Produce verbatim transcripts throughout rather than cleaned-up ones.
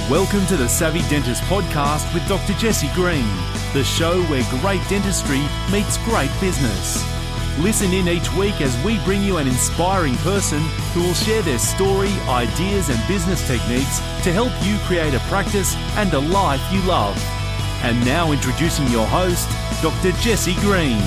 Welcome to the Savvy Dentist Podcast with Doctor Jesse Green, the show where great dentistry meets great business. Listen in each week as we bring you an inspiring person who will share their story, ideas and business techniques to help you create a practice and a life you love. And now introducing your host, Doctor Jesse Green.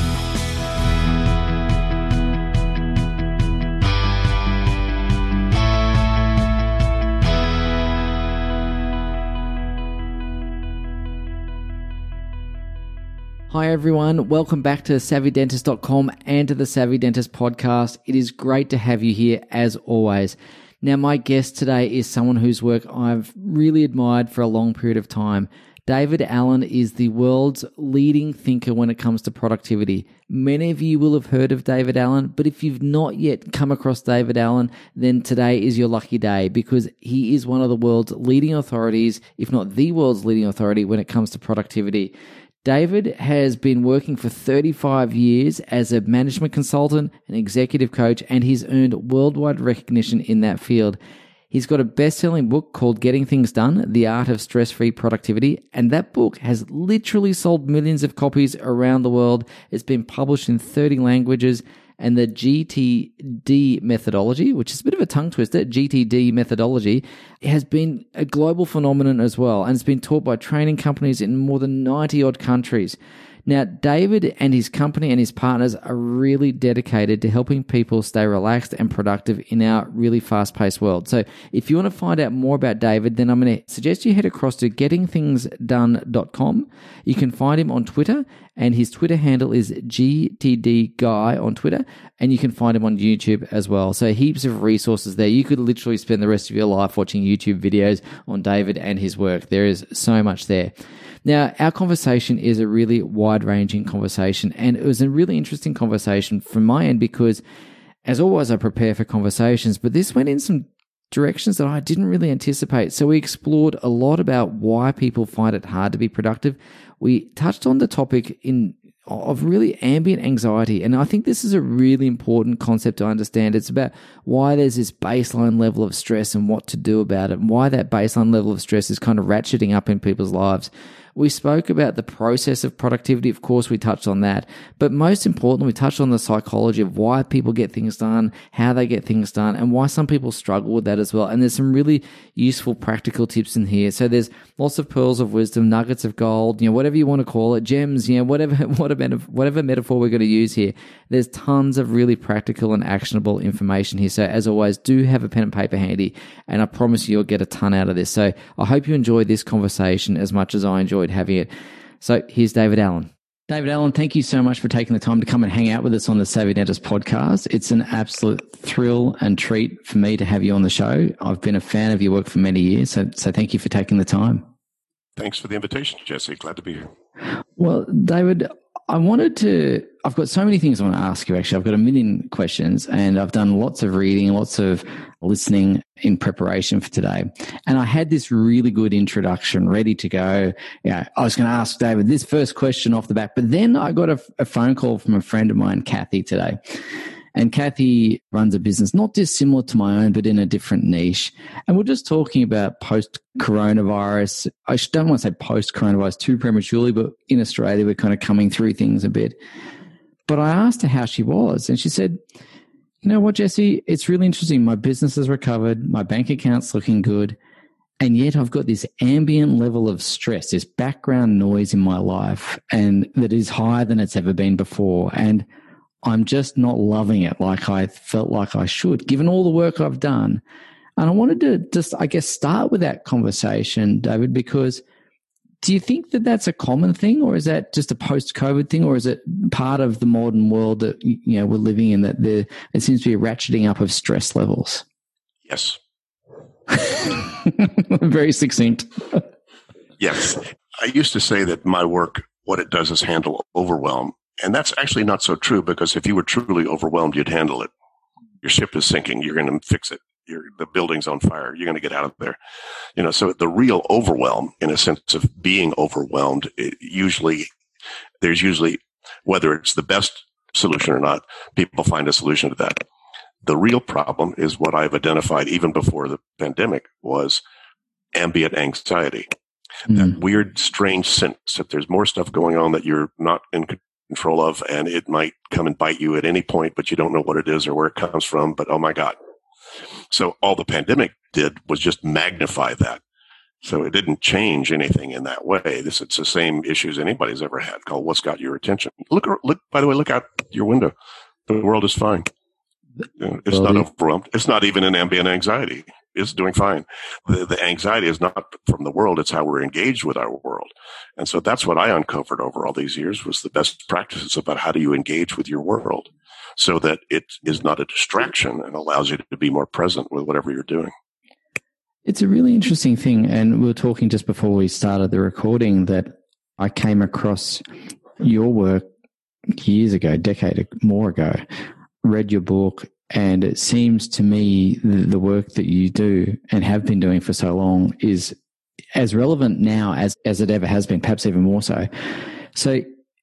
Hi everyone, welcome back to savvy dentist dot com and to the Savvy Dentist Podcast. It is great to have you here as always. Now my guest today is someone whose work I've really admired for a long period of time. David Allen is the world's leading thinker when it comes to productivity. Many of you will have heard of David Allen, but if you've not yet come across David Allen, then today is your lucky day because he is one of the world's leading authorities, if not the world's leading authority when it comes to productivity. David has been working for thirty-five years as a management consultant, an executive coach, and he's earned worldwide recognition in that field. He's got a best-selling book called Getting Things Done, The Art of Stress-Free Productivity, and that book has literally sold millions of copies around the world. It's been published in thirty languages, and the G T D methodology, which is a bit of a tongue twister, G T D methodology, has been a global phenomenon as well, and it's been taught by training companies in more than ninety odd countries. Now, David and his company and his partners are really dedicated to helping people stay relaxed and productive in our really fast-paced world. So if you want to find out more about David, then I'm going to suggest you head across to getting things done dot com. You can find him on Twitter, and his Twitter handle is G T D Guy on Twitter, and you can find him on YouTube as well. So heaps of resources there. You could literally spend the rest of your life watching YouTube videos on David and his work. There is so much there. Now, our conversation is a really wide-ranging conversation, and it was a really interesting conversation from my end because, as always, I prepare for conversations, but this went in some directions that I didn't really anticipate. So we explored a lot about why people find it hard to be productive. We touched on the topic in of really ambient anxiety, and I think this is a really important concept to understand. It's about why there's this baseline level of stress and what to do about it, and why that baseline level of stress is kind of ratcheting up in people's lives. We spoke about the process of productivity. Of course, we touched on that. But most importantly, we touched on the psychology of why people get things done, how they get things done, and why some people struggle with that as well. And there's some really useful practical tips in here. So there's lots of pearls of wisdom, nuggets of gold, you know, whatever you want to call it, gems, you know, whatever, whatever, whatever metaphor we're going to use here. There's tons of really practical and actionable information here. So as always, do have a pen and paper handy, and I promise you you'll get a ton out of this. So I hope you enjoyed this conversation as much as I enjoyed having it. So here's David Allen. David Allen, thank you so much for taking the time to come and hang out with us on the Savvy Dentist Podcast. It's an absolute thrill and treat for me to have you on the show. I've been a fan of your work for many years, so, so thank you for taking the time. Thanks for the invitation, Jesse. Glad to be here. Well, David, I wanted to, I've got so many things I want to ask you, actually. I've got a million questions, and I've done lots of reading, lots of listening in preparation for today. And I had this really good introduction ready to go. Yeah, I was going to ask David this first question off the bat, but then I got a, a phone call from a friend of mine, Kathy, today. And Kathy runs a business not dissimilar to my own, but in a different niche. And we're just talking about post-coronavirus. I don't want to say post-coronavirus too prematurely, but in Australia, we're kind of coming through things a bit. But I asked her how she was, and she said, you know what, Jesse, it's really interesting. My business has recovered. My bank account's looking good. And yet I've got this ambient level of stress, this background noise in my life, and that is higher than it's ever been before. And I'm just not loving it like I felt like I should, given all the work I've done. And I wanted to just, I guess, start with that conversation, David, because do you think that that's a common thing, or is that just a post-COVID thing, or is it part of the modern world that, you know, we're living in, that there, it seems to be a ratcheting up of stress levels? Yes. Very succinct. Yes. I used to say that my work, what it does is handle overwhelm. And that's actually not so true, because if you were truly overwhelmed, you'd handle it. Your ship is sinking. You're going to fix it. You're, the building's on fire. You're going to get out of there. You know, so the real overwhelm, in a sense of being overwhelmed, it usually, there's usually, whether it's the best solution or not, people find a solution to that. The real problem is what I've identified even before the pandemic was ambient anxiety. Mm. That weird, strange sense that there's more stuff going on that you're not in control of, and it might come and bite you at any point, but you don't know what it is or where it comes from, but oh my God. So all the pandemic did was just magnify that. So it didn't change anything in that way. This it's the same issues anybody's ever had called what's got your attention. Look, look, by the way, look out your window. The world is fine. It's not overwhelmed. It's not even an ambient anxiety. It's doing fine. The, the anxiety is not from the world. It's how we're engaged with our world. And so that's what I uncovered over all these years was the best practices about how do you engage with your world so that it is not a distraction and allows you to be more present with whatever you're doing. It's a really interesting thing. And we were talking just before we started the recording that I came across your work years ago, a decade more ago, read your book, and it seems to me the, the work that you do and have been doing for so long is as relevant now as, as it ever has been, perhaps even more so. So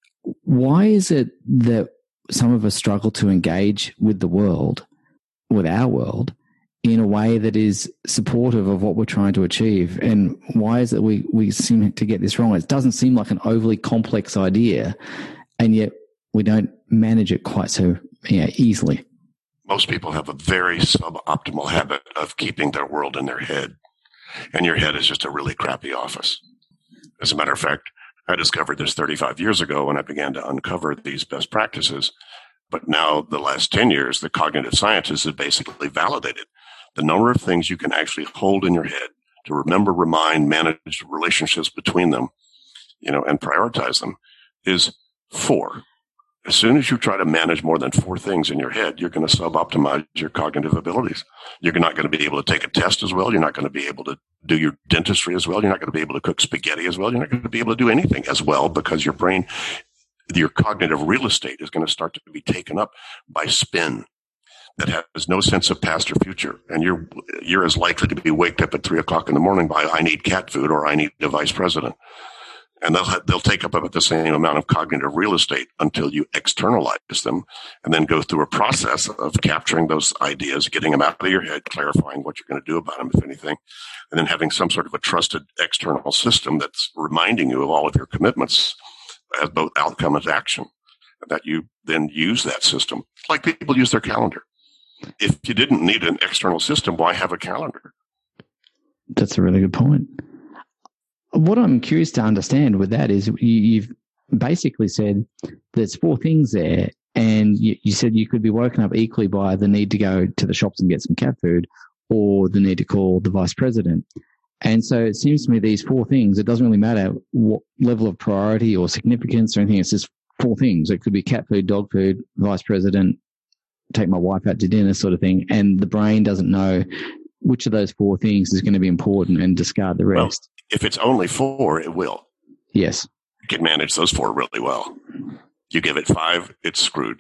why is it that some of us struggle to engage with the world, with our world, in a way that is supportive of what we're trying to achieve? And why is it we, we seem to get this wrong? It doesn't seem like an overly complex idea, and yet we don't manage it quite so you know, easily. Most people have a very suboptimal habit of keeping their world in their head. And your head is just a really crappy office. As a matter of fact, I discovered this thirty-five years ago when I began to uncover these best practices. But now, the last ten years, the cognitive scientists have basically validated the number of things you can actually hold in your head to remember, remind, manage relationships between them, you know, and prioritize them is four. As soon as you try to manage more than four things in your head, you're going to sub-optimize your cognitive abilities. You're not going to be able to take a test as well. You're not going to be able to do your dentistry as well. You're not going to be able to cook spaghetti as well. You're not going to be able to do anything as well because your brain, your cognitive real estate is going to start to be taken up by spin that has no sense of past or future. And you're, you're as likely to be waked up at three o'clock in the morning by, I need cat food or I need a vice president. And they'll, they'll take up about the same amount of cognitive real estate until you externalize them and then go through a process of capturing those ideas, getting them out of your head, clarifying what you're going to do about them, if anything, and then having some sort of a trusted external system that's reminding you of all of your commitments as both outcome and action, that you then use that system like people use their calendar. If you didn't need an external system, why have a calendar? That's a really good point. What I'm curious to understand with that is you, you've basically said there's four things there, and you, you said you could be woken up equally by the need to go to the shops and get some cat food or the need to call the vice president. And so it seems to me these four things, it doesn't really matter what level of priority or significance or anything. It's just four things. It could be cat food, dog food, vice president, take my wife out to dinner sort of thing. And the brain doesn't know which of those four things is going to be important and discard the rest. Well, if it's only four, it will. Yes. You can manage those four really well. You give it five, it's screwed.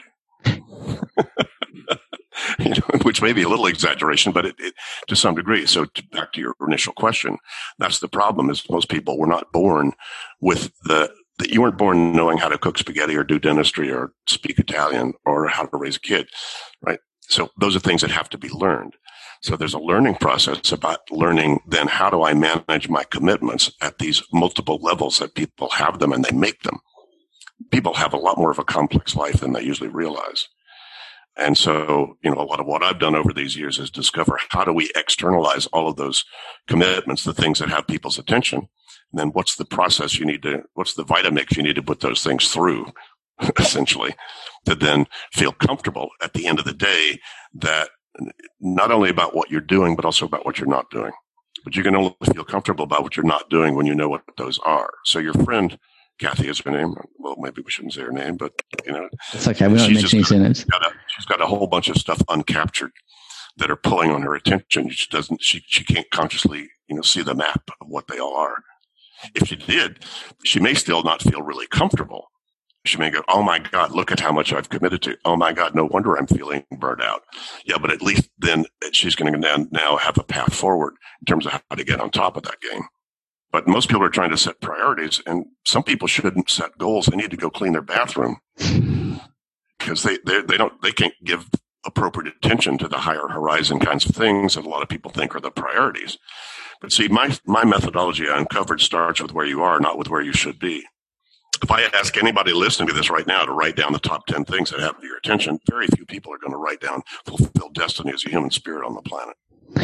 You know, which may be a little exaggeration, but it, it to some degree. So to, back to your initial question, that's the problem is most people were not born with the, the, you weren't born knowing how to cook spaghetti or do dentistry or speak Italian or how to raise a kid, right? So those are things that have to be learned. So there's a learning process about learning then how do I manage my commitments at these multiple levels that people have them and they make them. People have a lot more of a complex life than they usually realize. And so, you know, a lot of what I've done over these years is discover how do we externalize all of those commitments, the things that have people's attention. And then what's the process you need to, what's the Vitamix you need to put those things through, essentially, to then feel comfortable at the end of the day that not only about what you're doing, but also about what you're not doing. But you can only feel comfortable about what you're not doing when you know what those are. So your friend, Kathy is her name. Well, maybe we shouldn't say her name, but, you know. It's okay. We're not mentioning names. She's, she's got a whole bunch of stuff uncaptured that are pulling on her attention. She doesn't, she, she can't consciously, you know, see the map of what they all are. If she did, she may still not feel really comfortable. She may go, oh my God, look at how much I've committed to. Oh my God, no wonder I'm feeling burnt out. Yeah, but at least then she's going to now have a path forward in terms of how to get on top of that game. But most people are trying to set priorities, and some people shouldn't set goals. They need to go clean their bathroom because they they, they don't they can't give appropriate attention to the higher horizon kinds of things that a lot of people think are the priorities. But see, my, my methodology I uncovered starts with where you are, not with where you should be. If I ask anybody listening to this right now to write down the top ten things that have your attention, very few people are going to write down fulfill destiny as a human spirit on the planet.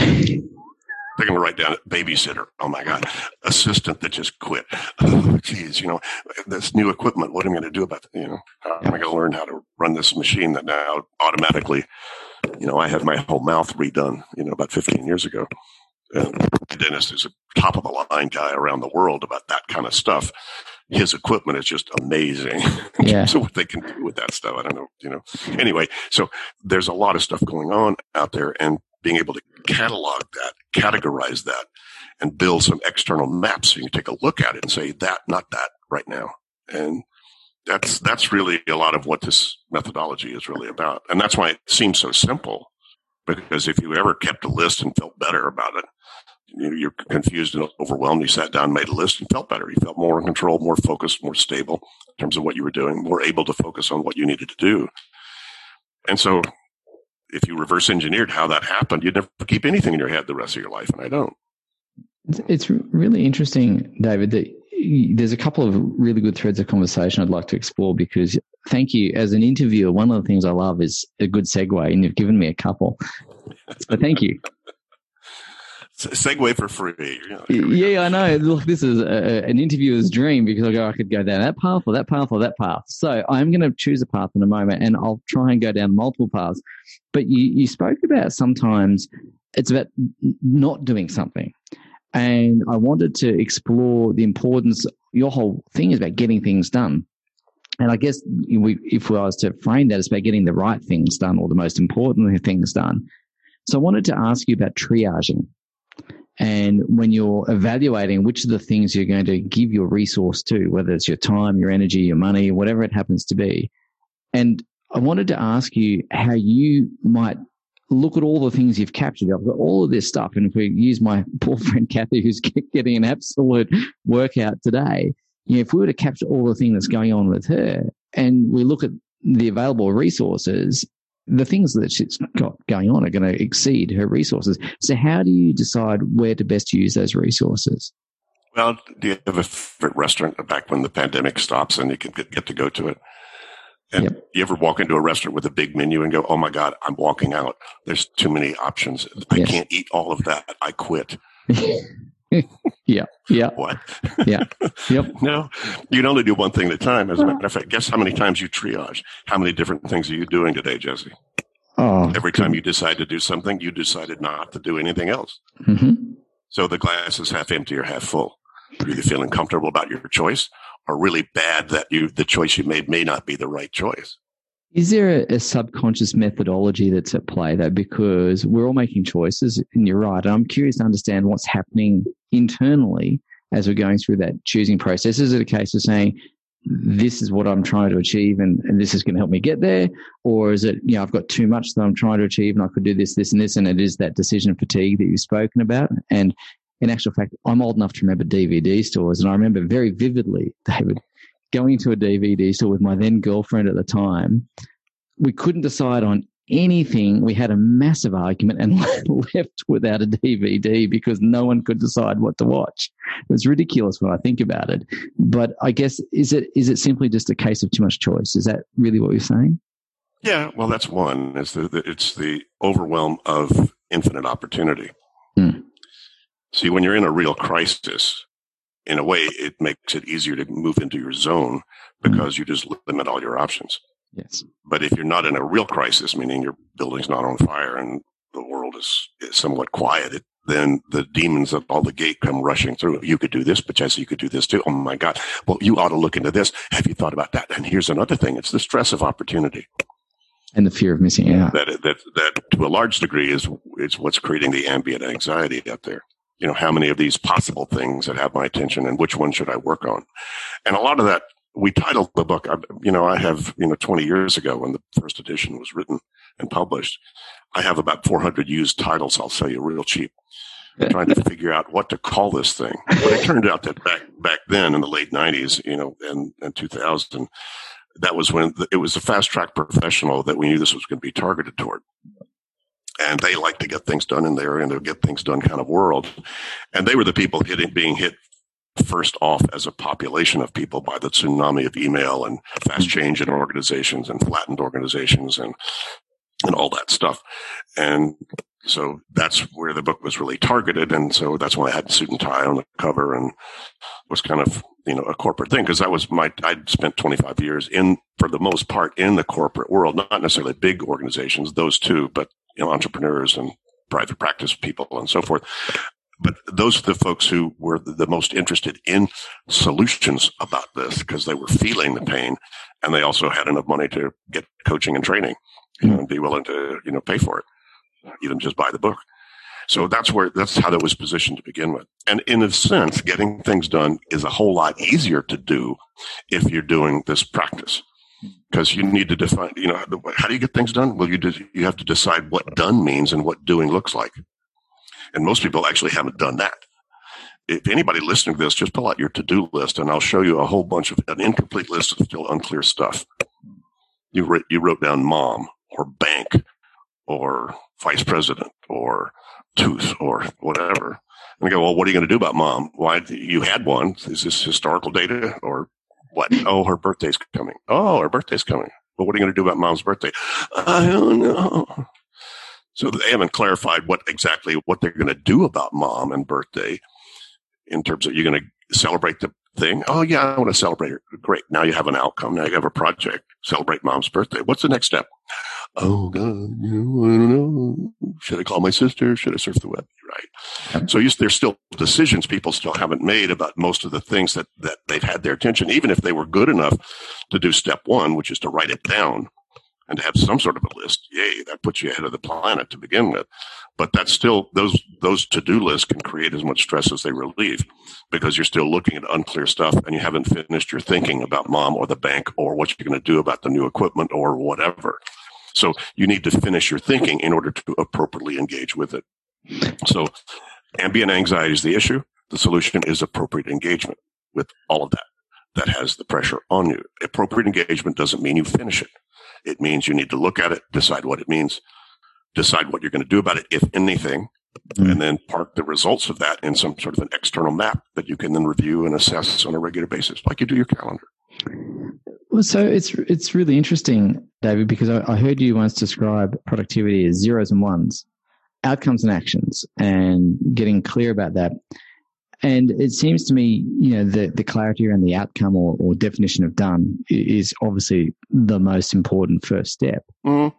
They're going to write down babysitter. Oh my God. Assistant that just quit. Oh, geez, you know, this new equipment. What am I going to do about it? You know, how am I going to learn how to run this machine that now automatically, you know, I had my whole mouth redone, you know, about fifteen years ago. And the dentist is a top of the line guy around the world about that kind of stuff. His equipment is just amazing. Yeah. So what they can do with that stuff, I don't know, you know. Anyway, so there's a lot of stuff going on out there, and being able to catalog that, categorize that, and build some external maps so you can take a look at it and say that, not that right now. And that's, that's really a lot of what this methodology is really about. And that's why it seems so simple, because if you ever kept a list and felt better about it, you're confused and overwhelmed. You sat down, made a list, and felt better. You felt more in control, more focused, more stable in terms of what you were doing, more able to focus on what you needed to do. And so if you reverse engineered how that happened, you'd never keep anything in your head the rest of your life. And I don't. It's really interesting, David, that there's a couple of really good threads of conversation I'd like to explore, because thank you. As an interviewer, one of the things I love is a good segue, and you've given me a couple. So thank you. Segue for free. Yeah, I know. Look, this is a, an interviewer's dream, because I go, I could go down that path or that path or that path. So I'm going to choose a path in a moment, and I'll try and go down multiple paths. But you, you spoke about sometimes it's about not doing something. And I wanted to explore the importance. Your whole thing is about getting things done. And I guess we, if I was to frame that, it's about getting the right things done, or the most important things done. So I wanted to ask you about triaging. And when you're evaluating which of the things you're going to give your resource to, whether it's your time, your energy, your money, whatever it happens to be. And I wanted to ask you how you might look at all the things you've captured. I've got all of this stuff. And if we use my poor friend Kathy, who's getting an absolute workout today, you know, if we were to capture all the things that's going on with her, and we look at the available resources, the things that she's got going on are going to exceed her resources. So how do you decide where to best use those resources? Well, do you have a favorite restaurant back when the pandemic stops and you can get, get to go to it? And yep. You ever walk into a restaurant with a big menu and go, oh my God, I'm walking out. There's too many options. I yes. can't eat all of that. I quit. yeah. Yeah. What? Yeah. Yep. No, you can only do one thing at a time. As a matter of fact, guess how many times you triage? How many different things are you doing today, Jesse? Oh, Every time you decide to do something, you decided not to do anything else. Mm-hmm. So the glass is half empty or half full. You're either feeling comfortable about your choice, or really bad that you the choice you made may not be the right choice. Is there a, a subconscious methodology that's at play, though? Because we're all making choices, and you're right. And I'm curious to understand what's happening internally as we're going through that choosing process. Is it a case of saying, this is what I'm trying to achieve, and, and this is going to help me get there? Or is it, you know, I've got too much that I'm trying to achieve, and I could do this, this, and this, and it is that decision fatigue that you've spoken about? And in actual fact, I'm old enough to remember D V D stores, and I remember very vividly, David, going to a D V D store with my then girlfriend at the time. We couldn't decide on anything. We had a massive argument and left without a D V D because no one could decide what to watch. It was ridiculous when I think about it. But I guess, is it is it simply just a case of too much choice? Is that really what you're saying? Yeah, well, that's one. It's the, the it's the overwhelm of infinite opportunity. Hmm. See, when you're in a real crisis, in a way, it makes it easier to move into your zone because you just limit all your options. Yes. But if you're not in a real crisis, meaning your building's not on fire and the world is, is somewhat quiet, then the demons at all the gate come rushing through. You could do this, but Jesse, you could do this too. Oh my God. Well, you ought to look into this. Have you thought about that? And here's another thing. It's the stress of opportunity. And the fear of missing out. That, that, that to a large degree is, is what's creating the ambient anxiety out there. You know, how many of these possible things that have my attention and which one should I work on? And a lot of that, we titled the book, you know, I have, you know, twenty years ago when the first edition was written and published, I have about four hundred used titles I'll sell you real cheap. I'm trying to figure out what to call this thing. But it turned out that back, back then in the late nineties, you know, and, and two thousand, that was when the, it was the fast track professional that we knew this was going to be targeted toward. And they like to get things done in their, in their get things done kind of world. And they were the people hitting, being hit first off as a population of people by the tsunami of email and fast change in organizations and flattened organizations and, and all that stuff. And so that's where the book was really targeted. And so that's why I had suit and tie on the cover and was kind of, you know, a corporate thing. Cause that was my, I'd spent twenty-five years in, for the most part, in the corporate world, not necessarily big organizations, those two, but, you know, entrepreneurs and private practice people and so forth. But those are the folks who were the most interested in solutions about this because they were feeling the pain and they also had enough money to get coaching and training, you know, and be willing to, you know, pay for it, even just buy the book. So that's where, that's how that was positioned to begin with. And in a sense, getting things done is a whole lot easier to do if you're doing this practice. Because you need to define, you know, how do you get things done? Well, you do, you have to decide what done means and what doing looks like. And most people actually haven't done that. If anybody listening to this, just pull out your to-do list and I'll show you a whole bunch of an incomplete list of still unclear stuff. You wrote, you wrote down mom or bank or vice president or tooth or whatever. And I go, well, what are you going to do about mom? Why, you had one. Is this historical data or what? Oh, her birthday's coming. Oh, her birthday's coming. Well, what are you going to do about mom's birthday? I don't know. So they haven't clarified what exactly what they're going to do about mom and birthday in terms of you're going to celebrate the thing. Oh, yeah, I want to celebrate her. Great. Now you have an outcome. Now you have a project. Celebrate mom's birthday. What's the next step? Oh, God, you know, I don't know. Should I call my sister? Should I surf the web? Right. So you, there's still decisions people still haven't made about most of the things that, that they've had their attention, even if they were good enough to do step one, which is to write it down and to have some sort of a list. Yay, that puts you ahead of the planet to begin with. But that's still, those, those to-do lists can create as much stress as they relieve because you're still looking at unclear stuff and you haven't finished your thinking about mom or the bank or what you're going to do about the new equipment or whatever. So you need to finish your thinking in order to appropriately engage with it. So ambient anxiety is the issue. The solution is appropriate engagement with all of that. That has the pressure on you. Appropriate engagement doesn't mean you finish it. It means you need to look at it, decide what it means, decide what you're going to do about it, if anything, mm-hmm. and then park the results of that in some sort of an external map that you can then review and assess on a regular basis, like you do your calendar. Well, so it's it's really interesting, David, because I, I heard you once describe productivity as zeros and ones, outcomes and actions, and getting clear about that. And it seems to me, you know, the, the clarity around the outcome or, or definition of done is obviously the most important first step. Mm.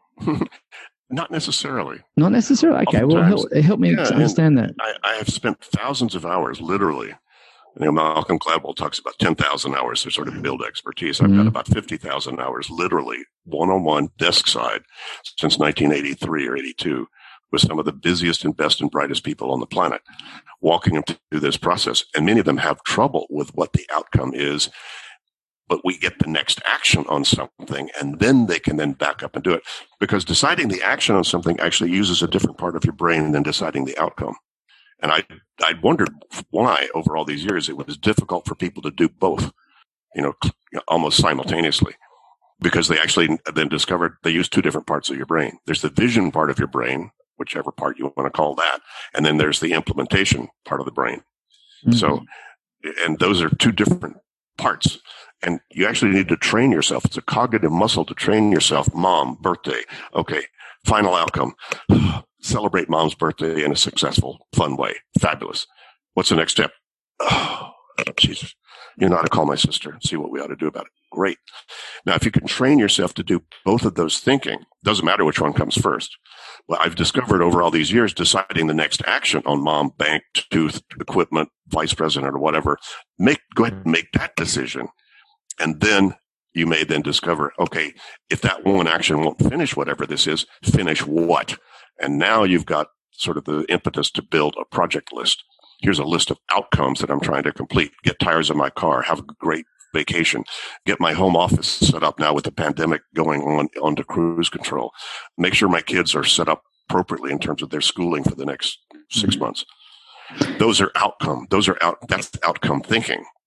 Not necessarily. Not necessarily. Okay. Oftentimes, well, help, help me yeah, to understand that. I, I have spent thousands of hours, literally. You know, Malcolm Gladwell talks about ten thousand hours to sort of build expertise. I've mm-hmm. got about fifty thousand hours, literally one-on-one desk side since nineteen eighty-three or eighty-two. With some of the busiest and best and brightest people on the planet, walking them through this process. And many of them have trouble with what the outcome is, but we get the next action on something, and then they can then back up and do it. Because deciding the action on something actually uses a different part of your brain than deciding the outcome. And I, I wondered why, over all these years, it was difficult for people to do both, you know, almost simultaneously. Because they actually then discovered they use two different parts of your brain. There's the vision part of your brain, whichever part you want to call that. And then there's the implementation part of the brain. Mm-hmm. So, and those are two different parts. And you actually need to train yourself. It's a cognitive muscle to train yourself. Mom, birthday. Okay. Final outcome. Celebrate mom's birthday in a successful, fun way. Fabulous. What's the next step? Oh, Jesus. You know how to call my sister and see what we ought to do about it. Great. Now, if you can train yourself to do both of those thinking, doesn't matter which one comes first. Well, I've discovered over all these years, deciding the next action on mom, bank, tooth, equipment, vice president, or whatever, make, go ahead and make that decision. And then you may then discover, okay, if that one action won't finish whatever this is, finish what? And now you've got sort of the impetus to build a project list. Here's a list of outcomes that I'm trying to complete. Get tires in my car, have a great vacation, get my home office set up now with the pandemic going on onto cruise control, make sure my kids are set up appropriately in terms of their schooling for the next six mm-hmm. months. Those are outcome. Those are out. That's outcome thinking.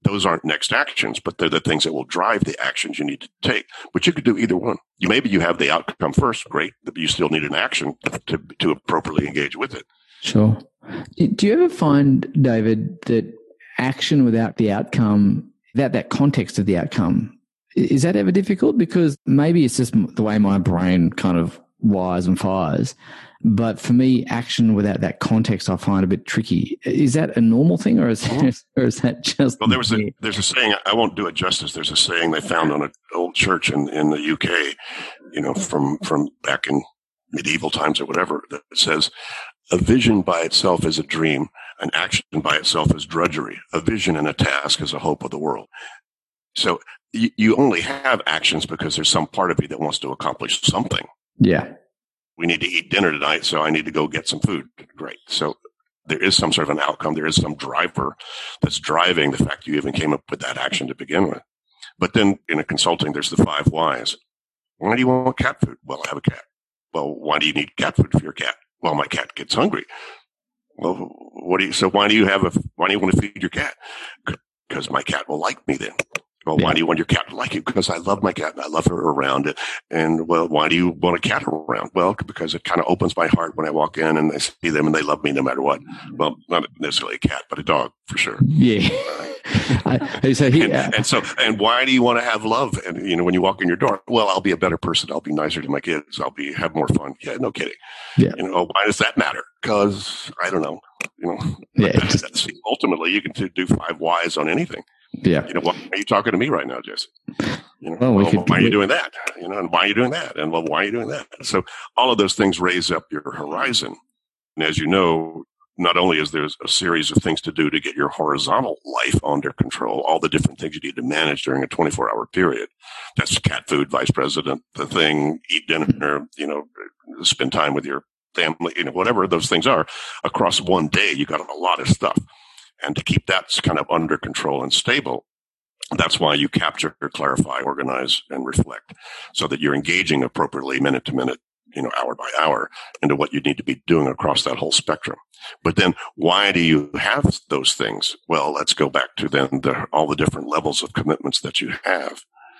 those aren't next actions, but they're the things that will drive the actions you need to take. But you could do either one. You maybe you have the outcome first, great, but you still need an action to to appropriately engage with it. Sure. Do you ever find, David, that action without the outcome, without that context of the outcome, is that ever difficult? Because maybe it's just the way my brain kind of wires and fires. But for me, action without that context, I find a bit tricky. Is that a normal thing, or is that, or is that just? Well, there was a there's a saying. I won't do it justice. There's a saying they found on an old church in, in the U K, you know, from from back in medieval times or whatever, that says, "A vision by itself is a dream. An action by itself is drudgery. A vision and a task is a hope of the world." So you, you only have actions because there's some part of you that wants to accomplish something. Yeah. We need to eat dinner tonight, so I need to go get some food. Great. So there is some sort of an outcome. There is some driver that's driving the fact you even came up with that action to begin with. But then in a consulting, there's the five whys. Why do you want cat food? Well, I have a cat. Well, why do you need cat food for your cat? Well, my cat gets hungry. Well, what do you, so why do you have a, why do you want to feed your cat? Because my cat will like me then. Well, why do you want your cat to like you? Because I love my cat and I love her around it. And well, why do you want a cat around? Well, because it kind of opens my heart when I walk in and I see them and they love me no matter what. Well, not necessarily a cat, but a dog for sure. Yeah. I, so he, and, and so, and why do you want to have love? And you know, when you walk in your door, well, I'll be a better person. I'll be nicer to my kids. I'll be have more fun. Yeah, no kidding. Yeah. You know, why does that matter? Because I don't know. You know, yeah. That's, that's, ultimately, you can do five whys on anything. Yeah. You know, why are you talking to me right now, Jesse? You know, well, we well, could, why are you we, doing that? You know, and why are you doing that? And well, why are you doing that? So all of those things raise up your horizon. And as you know, not only is there a series of things to do to get your horizontal life under control, all the different things you need to manage during a twenty-four hour period. That's cat food, vice president, the thing, eat dinner, you know, spend time with your family, you know, whatever those things are. Across one day, you got a lot of stuff. And to keep that kind of under control and stable, that's why you capture, clarify, organize, and reflect so that you're engaging appropriately minute to minute, you know, hour by hour into what you need to be doing across that whole spectrum. But then why do you have those things? Well, let's go back to then the, all the different levels of commitments that you have.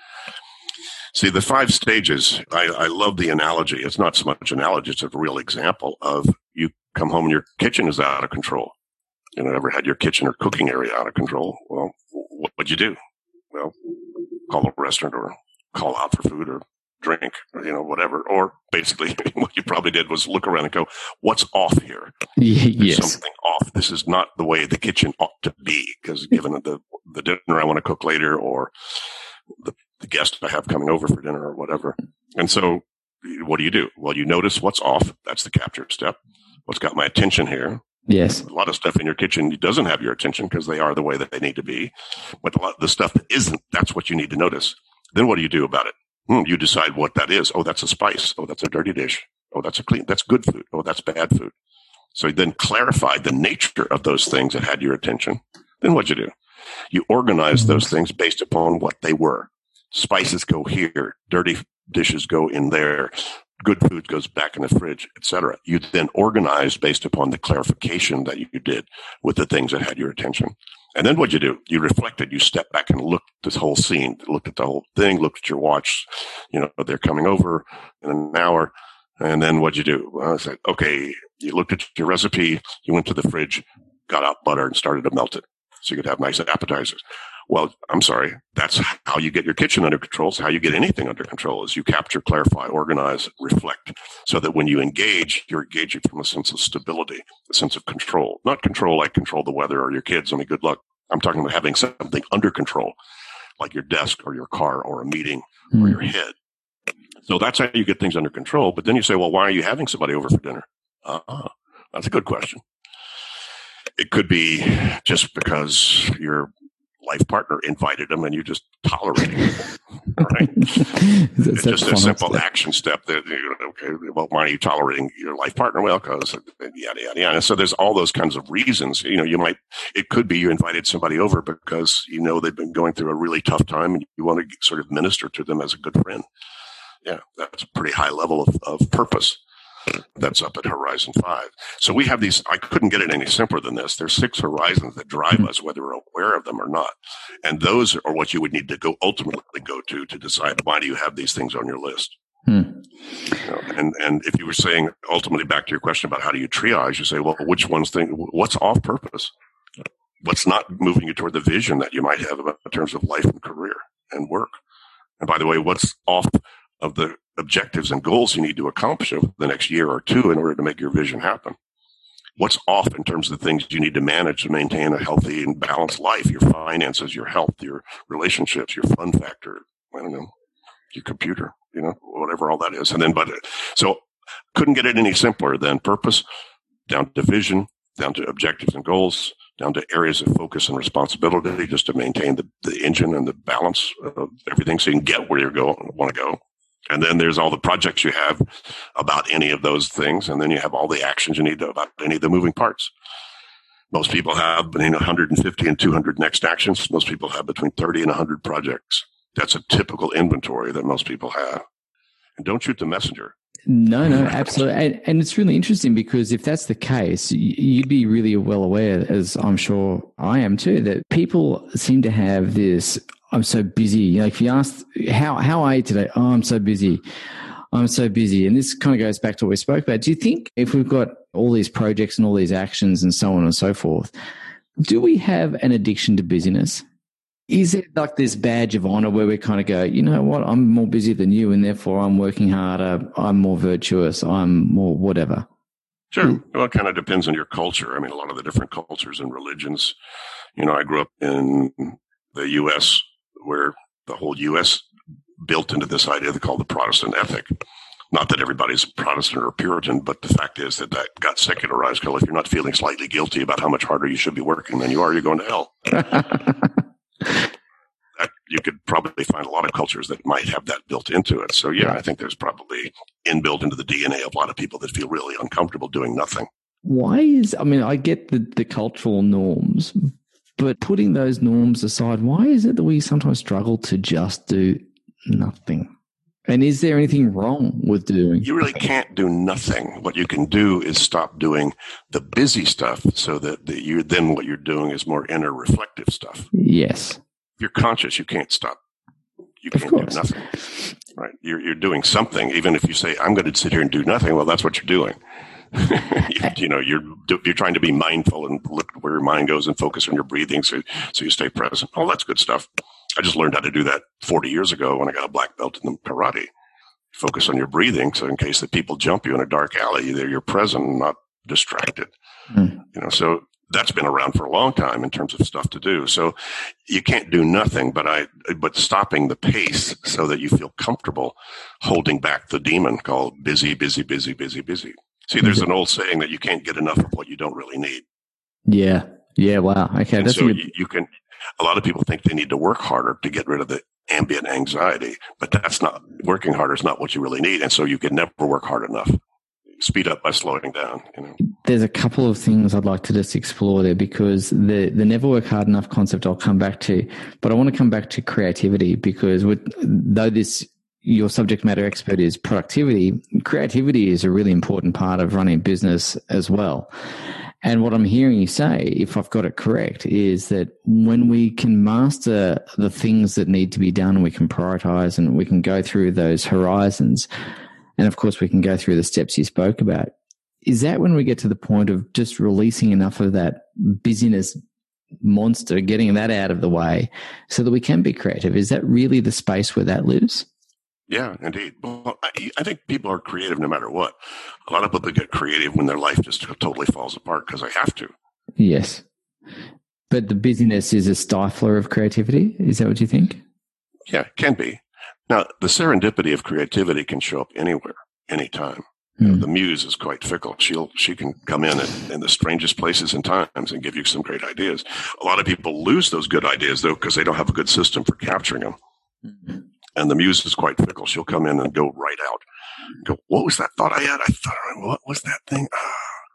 See, the five stages, I, I love the analogy. It's not so much analogy, it's a real example of you come home and your kitchen is out of control. You know, ever had your kitchen or cooking area out of control? Well, what would you do? Well, call a restaurant or call out for food or drink, or, you know, whatever. Or basically what you probably did was look around and go, what's off here? Yes. There's something off. This is not the way the kitchen ought to be, because given the, the dinner I want to cook later or the, the guest I have coming over for dinner or whatever. And so what do you do? Well, you notice what's off. That's the capture step. What's got my attention here? Yes. A lot of stuff in your kitchen doesn't have your attention because they are the way that they need to be. But a lot of the stuff that isn't, that's what you need to notice. Then what do you do about it? Hmm, you decide what that is. Oh, that's a spice. Oh, that's a dirty dish. Oh, that's a clean. That's good food. Oh, that's bad food. So you then clarify the nature of those things that had your attention. Then what'd you do? You organize mm-hmm. those things based upon what they were. Spices go here. Dirty dishes go in there. Good food goes back in the fridge, et cetera. You then organize based upon the clarification that you did with the things that had your attention. And then what'd you do? You reflected. You stepped back and looked at this whole scene, looked at the whole thing, looked at your watch. You know, they're coming over in an hour. And then what'd you do? Well, I said, okay, you looked at your recipe. You went to the fridge, got out butter and started to melt it so you could have nice appetizers. Well, I'm sorry. That's how you get your kitchen under control. It's how you get anything under control is you capture, clarify, organize, reflect so that when you engage, you're engaging from a sense of stability, a sense of control, not control like control the weather or your kids. I mean, good luck. I'm talking about having something under control, like your desk or your car or a meeting mm. or your head. So that's how you get things under control. But then you say, well, why are you having somebody over for dinner? Uh, that's a good question. It could be just because you're life partner invited them and you just tolerating it, right? It's just a simple step. Action step that, you know, okay, well, why are you tolerating your life partner? Well, because yada, yada, yada. So there's all those kinds of reasons. You know, you might, it could be you invited somebody over because, you know, they've been going through a really tough time and you want to sort of minister to them as a good friend. Yeah, that's a pretty high level of, of purpose. That's up at Horizon five. So we have these, I couldn't get it any simpler than this. There's six horizons that drive us, whether we're aware of them or not. And those are what you would need to go ultimately go to to decide why do you have these things on your list. Hmm. You know, and, and if you were saying ultimately back to your question about how do you triage, you say, well, which one's thing, what's off purpose? What's not moving you toward the vision that you might have about, in terms of life and career and work? And by the way, what's off of the objectives and goals you need to accomplish over the next year or two in order to make your vision happen? What's off in terms of the things you need to manage to maintain a healthy and balanced life? Your finances, your health, your relationships, your fun factor, I don't know, your computer, you know, whatever all that is. And then, but so couldn't get it any simpler than purpose down to vision, down to objectives and goals, down to areas of focus and responsibility just to maintain the, the engine and the balance of everything so you can get where you go want to go. And then there's all the projects you have about any of those things. And then you have all the actions you need to, about any of the moving parts. Most people have between one hundred fifty and two hundred next actions. Most people have between thirty and one hundred projects. That's a typical inventory that most people have. And don't shoot the messenger. No, no, absolutely. And, and it's really interesting because if that's the case, you'd be really well aware, as I'm sure I am too, that people seem to have this, I'm so busy. You know, if you ask, how, how are you today? Oh, I'm so busy. I'm so busy. And this kind of goes back to what we spoke about. Do you think if we've got all these projects and all these actions and so on and so forth, do we have an addiction to busyness? Is it like this badge of honor where we kind of go, you know what, I'm more busy than you and therefore I'm working harder, I'm more virtuous, I'm more whatever? Sure. Well, it kind of depends on your culture. I mean, a lot of the different cultures and religions, you know, I grew up in the U S where the whole U S built into this idea they call the Protestant ethic. Not that everybody's Protestant or Puritan, but the fact is that that got secularized. Because if you're not feeling slightly guilty about how much harder you should be working than you are, you're going to hell. That, you could probably find a lot of cultures that might have that built into it. So, yeah, I think there's probably inbuilt into the D N A of a lot of people that feel really uncomfortable doing nothing. Why is, I mean, I get the, the cultural norms, but putting those norms aside, why is it that we sometimes struggle to just do nothing? And is there anything wrong with doing? You really can't do nothing. What you can do is stop doing the busy stuff so that the, you then what you're doing is more inner reflective stuff. Yes. If you're conscious, you can't stop. You can't do nothing. Right? You're you're doing something. Even if you say, I'm going to sit here and do nothing, well, that's what you're doing. you, you know, you're you're trying to be mindful and look where your mind goes and focus on your breathing so, so you stay present. Oh, that's good stuff. I just learned how to do that forty years ago when I got a black belt in karate. Focus on your breathing, so in case the people jump you in a dark alley, you're present and not distracted. Mm. You know, so that's been around for a long time in terms of stuff to do. So you can't do nothing, but I, but stopping the pace so that you feel comfortable holding back the demon called busy, busy, busy, busy, busy. See, there's an old saying that you can't get enough of what you don't really need. Yeah. Yeah. Wow. Okay. And that's so good. you, you can, a lot of people think they need to work harder to get rid of the ambient anxiety, but that's not, working harder is not what you really need. And so you can never work hard enough. Speed up by slowing down. You know, there's a couple of things I'd like to just explore there because the, the never work hard enough concept I'll come back to, but I want to come back to creativity because with, though this, your subject matter expert is productivity, creativity is a really important part of running a business as well. And what I'm hearing you say, if I've got it correct, is that when we can master the things that need to be done, we can prioritize and we can go through those horizons. And of course, we can go through the steps you spoke about. Is that when we get to the point of just releasing enough of that busyness monster, getting that out of the way so that we can be creative? Is that really the space where that lives? Yeah, indeed. Well, I, I think people are creative no matter what. A lot of people get creative when their life just totally falls apart because they have to. Yes. But the busyness is a stifler of creativity. Is that what you think? Yeah, it can be. Now, the serendipity of creativity can show up anywhere, anytime. Mm. You know, the muse is quite fickle. She'll, she can come in at, in the strangest places and times and give you some great ideas. A lot of people lose those good ideas, though, because they don't have a good system for capturing them. Mm-hmm. And the muse is quite fickle. She'll come in and go right out. Go, what was that thought I had? I thought, what was that thing? Ah.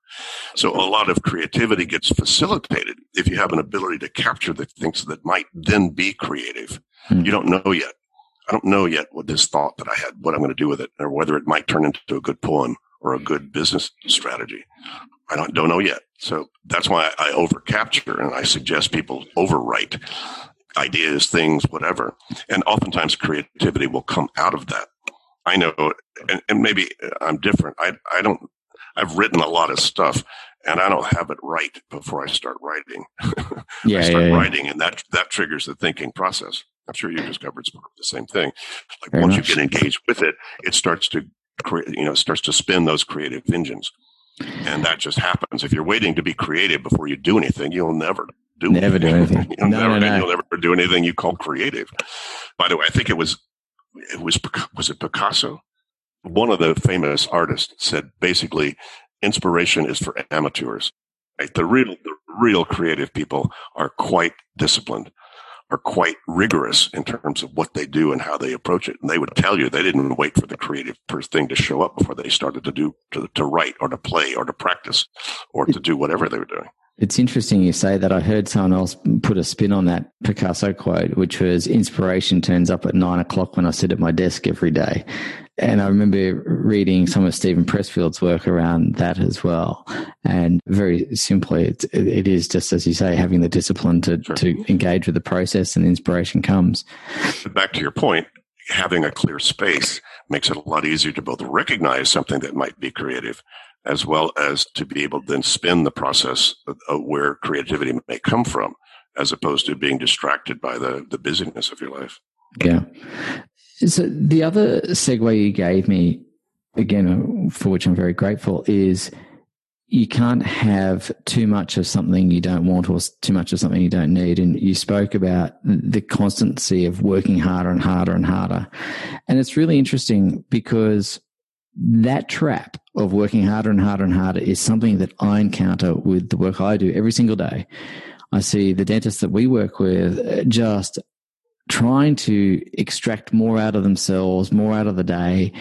So a lot of creativity gets facilitated if you have an ability to capture the things that might then be creative. Hmm. You don't know yet. I don't know yet what this thought that I had, what I'm going to do with it, or whether it might turn into a good poem or a good business strategy? I don't, don't know yet. So that's why I overcapture and I suggest people overwrite ideas, things, whatever. And oftentimes creativity will come out of that. I know, and, and maybe I'm different. I, I don't, I've written a lot of stuff and I don't have it right before I start writing. Yeah, I start yeah, yeah. writing and that, that triggers the thinking process. I'm sure you discovered the same thing. Like Very once much. you get engaged with it, it starts to create, you know, starts to spin those creative engines. And that just happens. If you're waiting to be creative before you do anything, you'll never do Never do anything. you'll, No, never, no, no. you'll never do anything you call creative. By the way, I think it was, it was, was it Picasso? One of the famous artists said basically, inspiration is for amateurs. Right? The real, the real creative people are quite disciplined, are quite rigorous in terms of what they do and how they approach it. And they would tell you they didn't wait for the creative thing to show up before they started to do, to, to write or to play or to practice or to do whatever they were doing. It's interesting you say that. I heard someone else put a spin on that Picasso quote, which was inspiration turns up at nine o'clock when I sit at my desk every day. And I remember reading some of Stephen Pressfield's work around that as well. And very simply, it's, it is just, as you say, having the discipline to, Sure. to engage with the process and inspiration comes. But back to your point, having a clear space makes it a lot easier to both recognize something that might be creative as well as to be able to then spin the process of, of where creativity may come from, as opposed to being distracted by the, the busyness of your life. Yeah. So the other segue you gave me, again, for which I'm very grateful, is you can't have too much of something you don't want or too much of something you don't need. And you spoke about the constancy of working harder and harder and harder. And it's really interesting because that trap of working harder and harder and harder is something that I encounter with the work I do every single day. I see the dentists that we work with just trying to extract more out of themselves, more out of the day,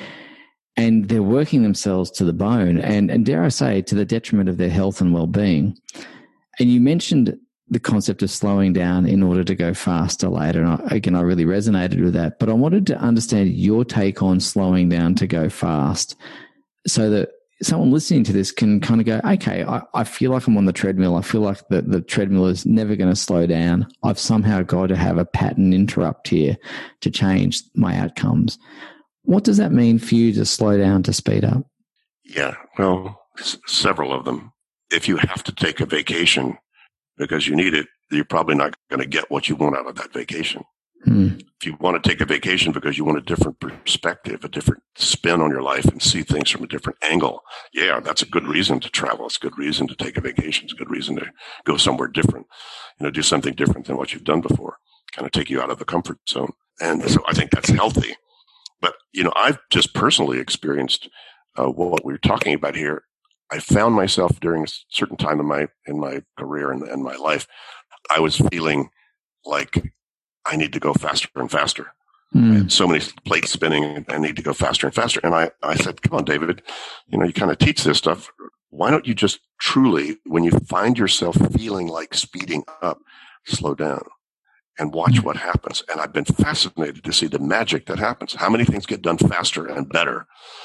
and they're working themselves to the bone and, and dare I say, to the detriment of their health and well-being. And you mentioned the concept of slowing down in order to go faster later. And I, again, I really resonated with that, but I wanted to understand your take on slowing down to go fast so that someone listening to this can kind of go, okay, I, I feel like I'm on the treadmill. I feel like the, the treadmill is never going to slow down. I've somehow got to have a pattern interrupt here to change my outcomes. What does that mean for you to slow down to speed up? Yeah, well, s- several of them. If you have to take a vacation because you need it, you're probably not going to get what you want out of that vacation. Hmm. If you want to take a vacation because you want a different perspective, a different spin on your life and see things from a different angle, yeah, that's a good reason to travel. It's a good reason to take a vacation. It's a good reason to go somewhere different, you know, do something different than what you've done before, kind of take you out of the comfort zone. And so I think that's healthy. But, you know, I've just personally experienced uh, what we're talking about here. I found myself during a certain time in my, in my career and, and my life, I was feeling like I need to go faster and faster. Hmm. I had so many plates spinning and I need to go faster and faster. And I, I said, come on, David, you know, you kind of teach this stuff. Why don't you just truly, when you find yourself feeling like speeding up, slow down and watch what happens. And I've been fascinated to see the magic that happens. How many things get done faster and better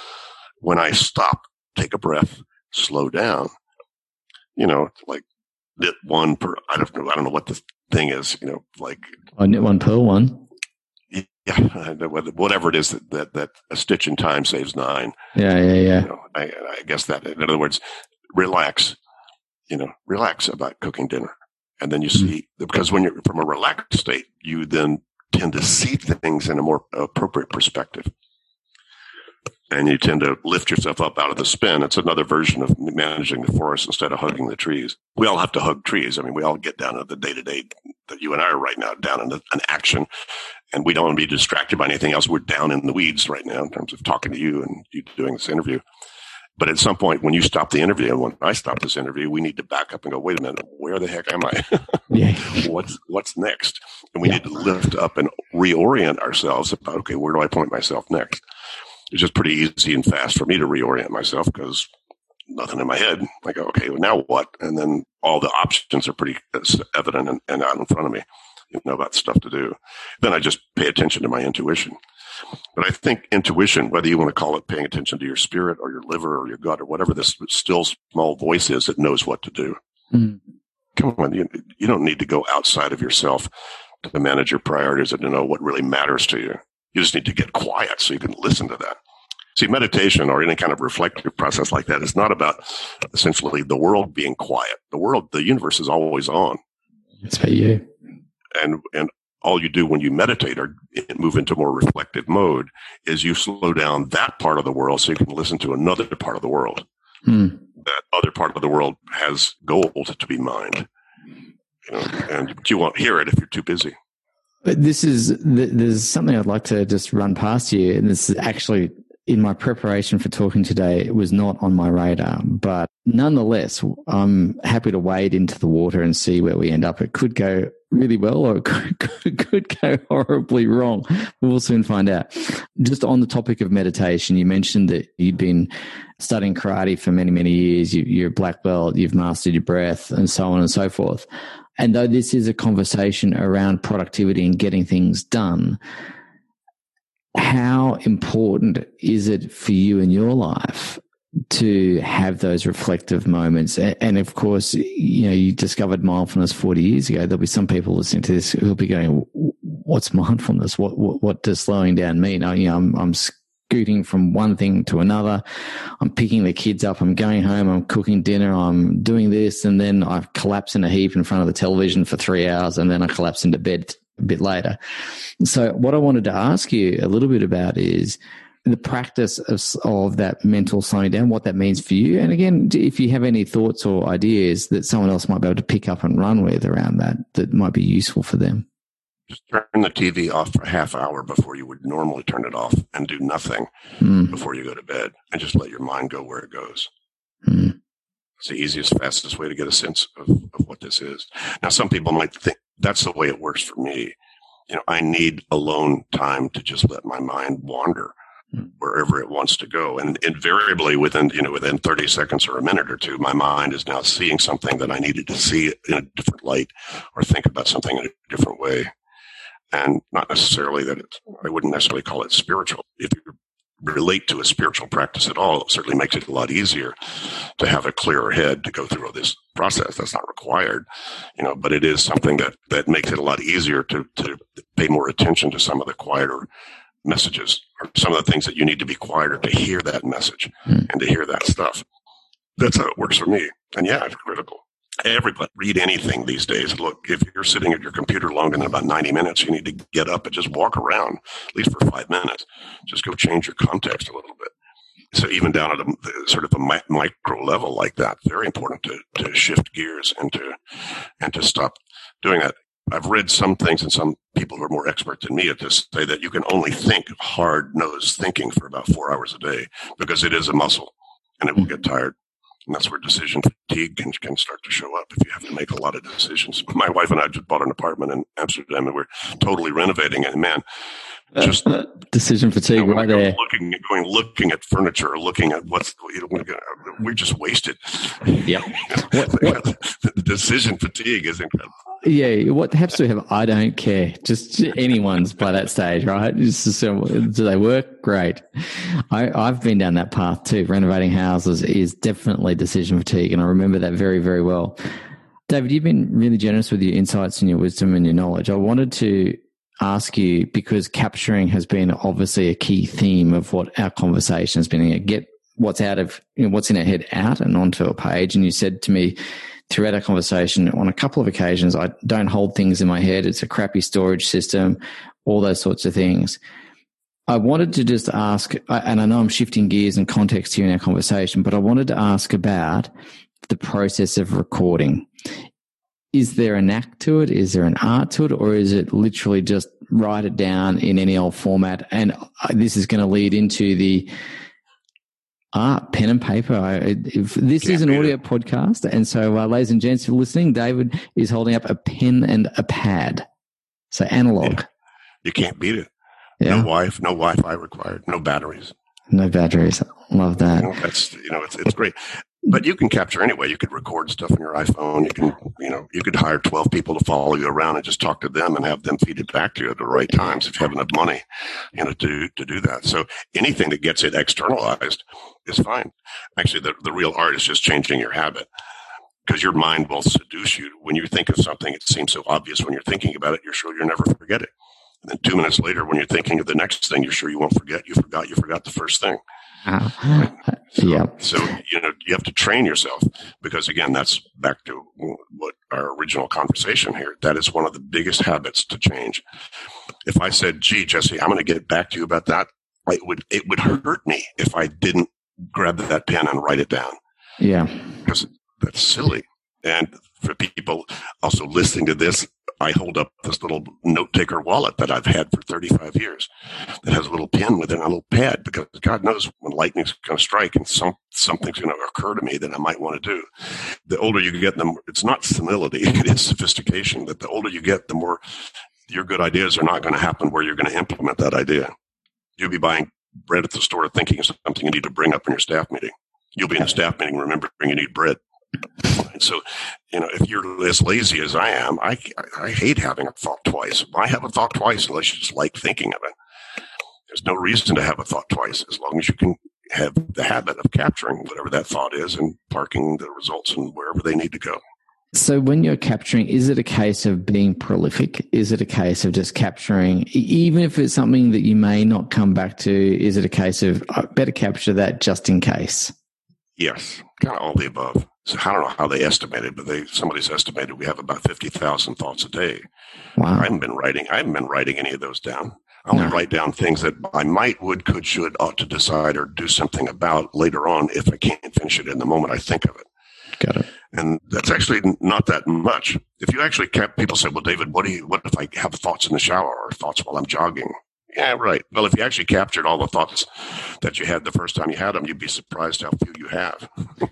when I stop, take a breath, slow down, you know, like knit one per, I don't know, I don't know what the thing is, you know, like. I knit one, pearl one. Yeah, whatever it is that, that, that a stitch in time saves nine. Yeah, yeah, yeah. You know, I, I guess that, in other words, relax, you know, relax about cooking dinner. And then you see, because when you're from a relaxed state, you then tend to see things in a more appropriate perspective. And you tend to lift yourself up out of the spin. It's another version of managing the forest instead of hugging the trees. We all have to hug trees. I mean, we all get down to the day-to-day that you and I are right now, down in an action. And we don't want to be distracted by anything else. We're down in the weeds right now in terms of talking to you and you doing this interview. But at some point, when you stop the interview, and when I stop this interview, we need to back up and go, wait a minute, where the heck am I? Yeah. what's what's next? And we Yeah. need to lift up and reorient ourselves about, okay, where do I point myself next? It's just pretty easy and fast for me to reorient myself because nothing in my head. I go, okay, well, now what? And then all the options are pretty evident and, and out in front of me. you know, about stuff to do. Then I just pay attention to my intuition. But I think intuition, whether you want to call it paying attention to your spirit or your liver or your gut or whatever this still small voice is that knows what to do. Mm. Come on, you, you don't need to go outside of yourself to manage your priorities and to know what really matters to you. You just need to get quiet so you can listen to that. See, meditation or any kind of reflective process like that is not about essentially the world being quiet. The world, the universe is always on. It's for you. And, and all you do when you meditate or move into more reflective mode is you slow down that part of the world so you can listen to another part of the world. Hmm. That other part of the world has gold to be mined. You know, and you won't hear it if you're too busy. But this is, there's something I'd like to just run past you. And this is actually in my preparation for talking today, it was not on my radar, but nonetheless, I'm happy to wade into the water and see where we end up. It could go really well or it could, could, could go horribly wrong. We'll soon find out. Just on the topic of meditation, you mentioned that you'd been studying karate for many, many years. You, you're a black belt, you've mastered your breath and so on and so forth. And though this is a conversation around productivity and getting things done, how important is it for you in your life to have those reflective moments? And of course, you know, you discovered mindfulness forty years ago. There'll be some people listening to this who'll be going, what's mindfulness? What, what, what does slowing down mean? I, you know, I'm, I'm scooting from one thing to another. I'm picking the kids up. I'm going home. I'm cooking dinner. I'm doing this. And then I collapse in a heap in front of the television for three hours. And then I collapse into bed a bit later. So what I wanted to ask you a little bit about is the practice of, of that mental slowing down, what that means for you. And again, if you have any thoughts or ideas that someone else might be able to pick up and run with around that, that might be useful for them. Just turn the T V off for a half hour before you would normally turn it off and do nothing mm. before you go to bed and just let your mind go where it goes. Mm. It's the easiest, fastest way to get a sense of, of what this is. Now, some people might think that's the way it works for me. You know, I need alone time to just let my mind wander wherever it wants to go. And invariably within, you know, within thirty seconds or a minute or two, my mind is now seeing something that I needed to see in a different light or think about something in a different way. And not necessarily that it's, I wouldn't necessarily call it spiritual. If you relate to a spiritual practice at all, it certainly makes it a lot easier to have a clearer head to go through all this process. That's not required, you know, but it is something that, that makes it a lot easier to, to pay more attention to some of the quieter messages or some of the things that you need to be quieter to hear that message mm. and to hear that stuff. That's how it works for me. And yeah, it's critical. Everybody read anything these days. Look, if you're sitting at your computer longer than about ninety minutes, you need to get up and just walk around, at least for five minutes. Just go change your context a little bit. So even down at a sort of a mi- micro level like that, very important to, to shift gears and to, and to stop doing that. I've read some things and some people who are more expert than me at this say that you can only think hard-nosed thinking for about four hours a day because it is a muscle and it will get tired. And that's where decision fatigue can, can start to show up if you have to make a lot of decisions. My wife and I just bought an apartment in Amsterdam and we're totally renovating it. And man, just decision fatigue you know, right there. Looking at going, looking at furniture, or looking at what's you know, we're just wasted. Yeah, what, what, the decision fatigue is incredible. Yeah, what has to have? I don't care. Just anyone's by that stage, right? Just, so, do they work? Great. I, I've been down that path too. Renovating houses is definitely decision fatigue, and I remember that very, very well. David, you've been really generous with your insights and your wisdom and your knowledge. I wanted to ask you, because capturing has been obviously a key theme of what our conversation has been. Get what's out of you know, what's in our head out and onto a page. And you said to me throughout our conversation on a couple of occasions, I don't hold things in my head. It's a crappy storage system, all those sorts of things. I wanted to just ask, and I know I'm shifting gears and context here in our conversation, but I wanted to ask about the process of recording. Is there an act to it? Is there an art to it? Or is it literally just write it down in any old format? And this is going to lead into the art, pen and paper. I, if this is an audio podcast. And so, uh, ladies and gents, if you're listening, David is holding up a pen and a pad. So analog. Yeah. You can't beat it. Yeah. No Wi, no Wi-Fi required. No batteries. No batteries. Love that. You know, that's, you know, it's, it's great. But you can capture anyway. You could record stuff on your iPhone. You can, you know, you could hire twelve people to follow you around and just talk to them and have them feed it back to you at the right times if you have enough money, you know, to, to do that. So anything that gets it externalized is fine. Actually, the, the real art is just changing your habit, because your mind will seduce you. When you think of something, it seems so obvious when you're thinking about it, you're sure you'll never forget it. And then two minutes later, when you're thinking of the next thing, you're sure you won't forget. You forgot, you forgot the first thing. Uh, so, yeah. So, you know, you have to train yourself, because again, that's back to what our original conversation here. That is one of the biggest habits to change. If I said, gee, Jesse, I'm going to get back to you about that, it would, it would hurt me if I didn't grab that pen and write it down. Yeah. Because that's silly. And for people also listening to this, I hold up this little note taker wallet that I've had for thirty-five years that has a little pin with it and a little pad, because God knows when lightning's going to strike and some, something's going to occur to me that I might want to do. The older you get, the more, it's not senility, it is sophistication. That the older you get, the more your good ideas are not going to happen where you're going to implement that idea. You'll be buying bread at the store thinking of something you need to bring up in your staff meeting. You'll be in a staff meeting remembering you need bread. And so, you know, if you're as lazy as I am, I, I hate having a thought twice. Why have a thought twice unless you just like thinking of it? There's no reason to have a thought twice, as long as you can have the habit of capturing whatever that thought is and parking the results in wherever they need to go. So when you're capturing, is it a case of being prolific? Is it a case of just capturing, even if it's something that you may not come back to, is it a case of, I better capture that just in case? Yes, kind of all the above. So I don't know how they estimated, but they somebody's estimated we have about fifty thousand thoughts a day. Wow. I haven't been writing. I haven't been writing any of those down. I only No. write down things that I might, would, could, should, ought to decide or do something about later on if I can't finish it in the moment I think of it. Got it. And that's actually not that much. If you actually kept, people say, well, David, what do you, what if I have thoughts in the shower or thoughts while I'm jogging? Yeah, right. Well, if you actually captured all the thoughts that you had the first time you had them, you'd be surprised how few you have.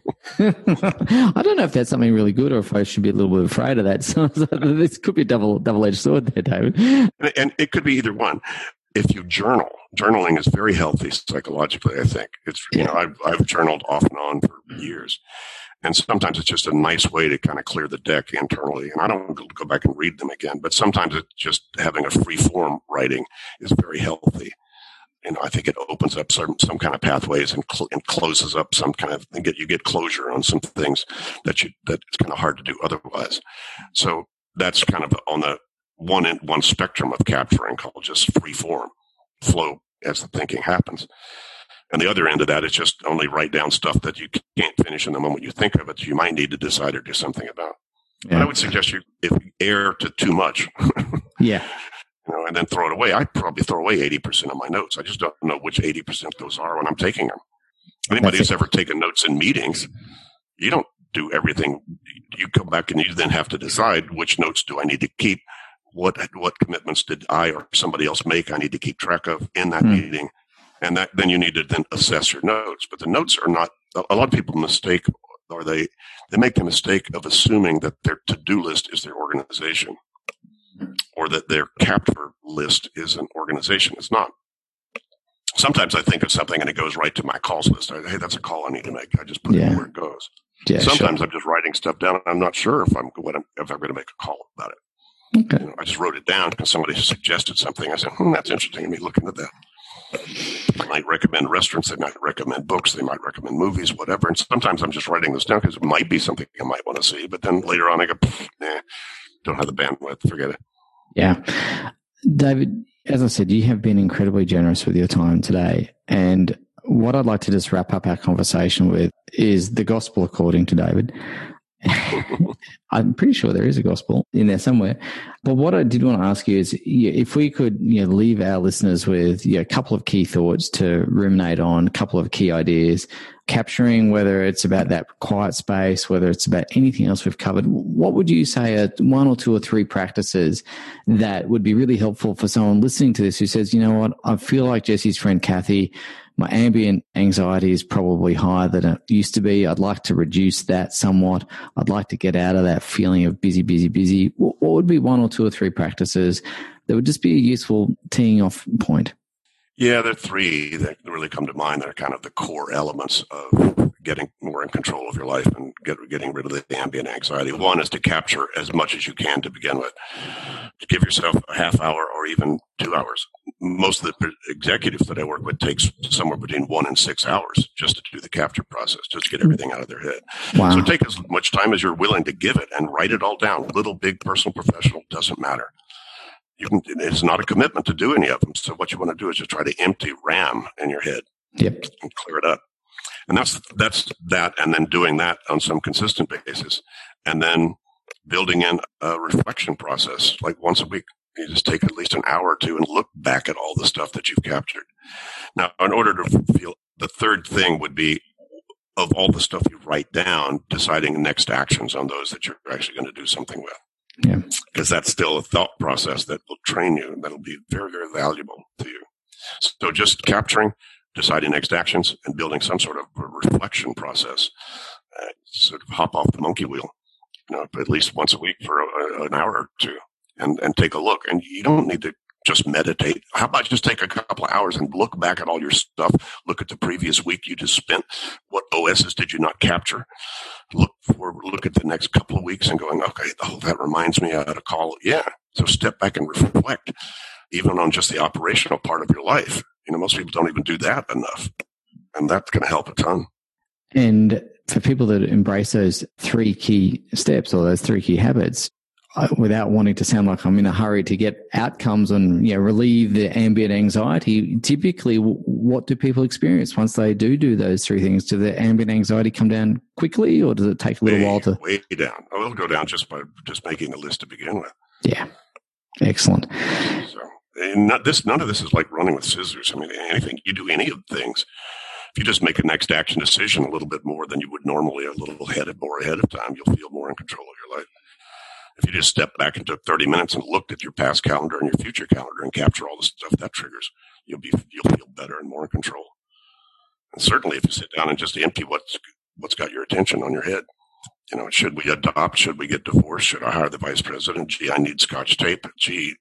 I don't know if that's something really good or if I should be a little bit afraid of that. So this could be a double, double-edged sword there, David. And, and it could be either one. If you journal, journaling is very healthy psychologically, I think. It's, you Yeah. know, I've, I've journaled off and on for years. And sometimes it's just a nice way to kind of clear the deck internally. And I don't go back and read them again, but sometimes it's just having a free form writing is very healthy. You know, I think it opens up some, some kind of pathways and, cl- and closes up some kind of, and get, you get closure on some things that you, that it's kind of hard to do otherwise. So that's kind of on the one end, one spectrum of capturing, called just free form, flow as the thinking happens. And the other end of that is just only write down stuff that you can't finish in the moment you think of it, you might need to decide or do something about. Yeah. But I would suggest you, if you err to too much, Yeah. you know, and then throw it away. I'd probably throw away eighty percent of my notes. I just don't know which eighty percent those are when I'm taking them. Anybody That's who's ever taken notes in meetings, you don't do everything. You come back and you then have to decide which notes do I need to keep. What, what commitments did I or somebody else make I need to keep track of in that Hmm. meeting? And that, then you need to then assess your notes. But the notes are not, a lot of people mistake, or they, they make the mistake of assuming that their to-do list is their organization, or that their capture list is an organization. It's not. Sometimes I think of something and it goes right to my calls list. I, hey, that's a call I need to make. I just put Yeah. it where it goes. Yeah. Sometimes I'm just writing stuff down and I'm not sure if I'm, what I'm if I'm going to make a call about it. Sure. Okay. You know, I just wrote it down because somebody suggested something. I said, hmm, that's interesting. Let me look into that. They might recommend restaurants. They might recommend books. They might recommend movies, whatever. And sometimes I'm just writing this down because it might be something I might want to see. But then later on I go, nah, don't have the bandwidth. Forget it. Yeah. David, as I said, you have been incredibly generous with your time today. And what I'd like to just wrap up our conversation with is the gospel according to David. I'm pretty sure there is a gospel in there somewhere. But what I did want to ask you is, yeah, if we could, you know, leave our listeners with yeah, a couple of key thoughts to ruminate on, a couple of key ideas, capturing whether it's about that quiet space, whether it's about anything else we've covered, what would you say are one or two or three practices that would be really helpful for someone listening to this who says, you know what, I feel like Jesse's friend Kathy, my ambient anxiety is probably higher than it used to be. I'd like to reduce that somewhat. I'd like to get out of that feeling of busy, busy, busy. What would be one or two or three practices that would just be a useful teeing off point? Yeah, there are three that really come to mind that are kind of the core elements of getting more in control of your life and get, getting rid of the ambient anxiety. One is to capture as much as you can to begin with. To give yourself a half hour or even two hours. Most of the executives that I work with takes somewhere between one and six hours just to do the capture process, just to get everything out of their head. Wow. So take as much time as you're willing to give it and write it all down. Little, big, personal, professional, doesn't matter. You can, it's not a commitment to do any of them. So what you want to do is just try to empty RAM in your head. Yep. And clear it up. And that's, that's that. And then doing that on some consistent basis. And then building in a reflection process, like once a week. You just take at least an hour or two and look back at all the stuff that you've captured. Now, in order to feel, the third thing would be, of all the stuff you write down, deciding next actions on those that you're actually going to do something with. Yeah. Because that's still a thought process that will train you, and that'll be very, very valuable to you. So just capturing, deciding next actions, and building some sort of reflection process. Uh, sort of hop off the monkey wheel, you know, at least once a week for a, an hour or two. And, and take a look. And you don't need to just meditate. How about just take a couple of hours and look back at all your stuff? Look at the previous week you just spent. What O Ss did you not capture? Look for, look at the next couple of weeks and going, okay, oh, that reminds me I ought to call. Yeah. So step back and reflect, even on just the operational part of your life. You know, most people don't even do that enough. And that's going to help a ton. And for people that embrace those three key steps or those three key habits, without wanting to sound like I'm in a hurry to get outcomes and, you know, relieve the ambient anxiety, typically what do people experience once they do do those three things? Do the ambient anxiety come down quickly, or does it take a little way, while to... Way down. Oh, it'll go down just by just making a list to begin with. Yeah. Excellent. So and not this, none of this is like running with scissors. I mean, anything, you do any of the things, if you just make a next action decision a little bit more than you would normally, a little ahead of, more ahead of time, you'll feel more in control of your life. If you just step back and took thirty minutes and looked at your past calendar and your future calendar and capture all the stuff that triggers, you'll be, you'll feel better and more in control. And certainly if you sit down and just empty what's, what's got your attention on your head, you know, should we adopt? Should we get divorced? Should I hire the vice president? Gee, I need Scotch tape. Gee,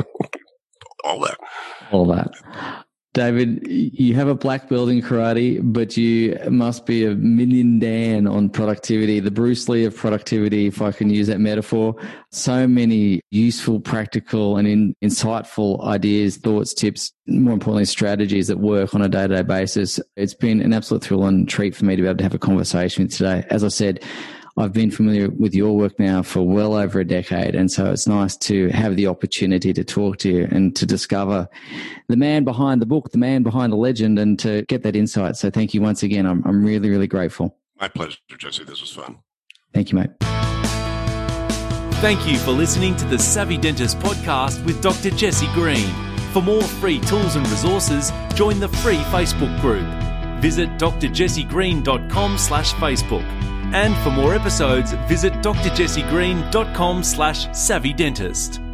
all that. All that. David, you have a black belt in karate, but you must be a million Dan on productivity, the Bruce Lee of productivity, if I can use that metaphor. So many useful, practical, and in, insightful ideas, thoughts, tips, more importantly, strategies that work on a day-to-day basis. It's been an absolute thrill and treat for me to be able to have a conversation with you today. As I said, I've been familiar with your work now for well over a decade, and so it's nice to have the opportunity to talk to you and to discover the man behind the book, the man behind the legend, and to get that insight. So thank you once again. I'm, I'm really, really grateful. My pleasure, Jesse. This was fun. Thank you, mate. Thank you for listening to the Savvy Dentist podcast with Doctor Jesse Green. For more free tools and resources, join the free Facebook group. Visit drjessegreen.com slash Facebook. And for more episodes, visit drjessegreen.com slash savvydentist.